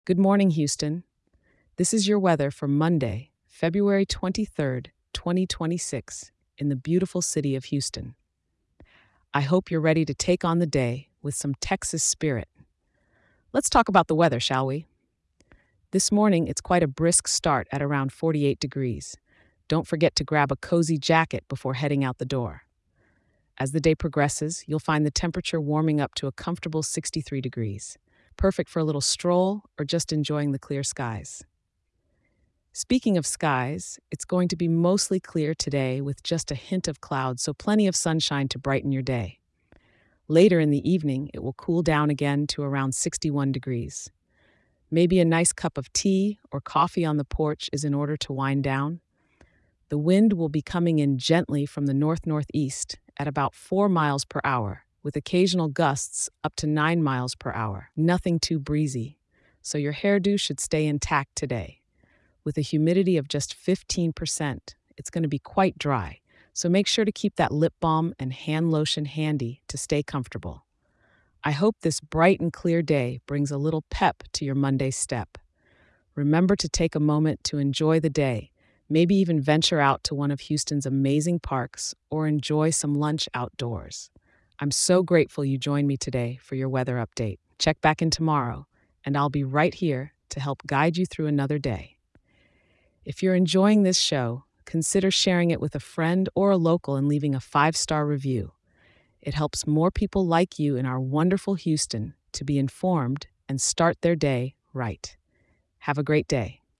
Good morning, Houston. This is your weather for Monday, February 23rd, 2026, in the beautiful city of Houston. I hope you're ready to take on the day with some Texas spirit. Let's talk about the weather, shall we? This morning, it's quite a brisk start at around 48 degrees. Don't forget to grab a cozy jacket before heading out the door. As the day progresses, you'll find the temperature warming up to a comfortable 63 degrees, perfect for a little stroll or just enjoying the clear skies. Speaking of skies, it's going to be mostly clear today with just a hint of clouds, so plenty of sunshine to brighten your day. Later in the evening, it will cool down again to around 61 degrees. Maybe a nice cup of tea or coffee on the porch is in order to wind down. The wind will be coming in gently from the north-northeast at about 4 miles per hour, with occasional gusts up to 9 miles per hour. Nothing too breezy, so your hairdo should stay intact today. With a humidity of just 15%, it's going to be quite dry, so make sure to keep that lip balm and hand lotion handy to stay comfortable. I hope this bright and clear day brings a little pep to your Monday step. Remember to take a moment to enjoy the day, maybe even venture out to one of Houston's amazing parks or enjoy some lunch outdoors. I'm so grateful you joined me today for your weather update. Check back in tomorrow, and I'll be right here to help guide you through another day. If you're enjoying this show, consider sharing it with a friend or a local and leaving a 5-star review. It helps more people like you in our wonderful Houston to be informed and start their day right. Have a great day.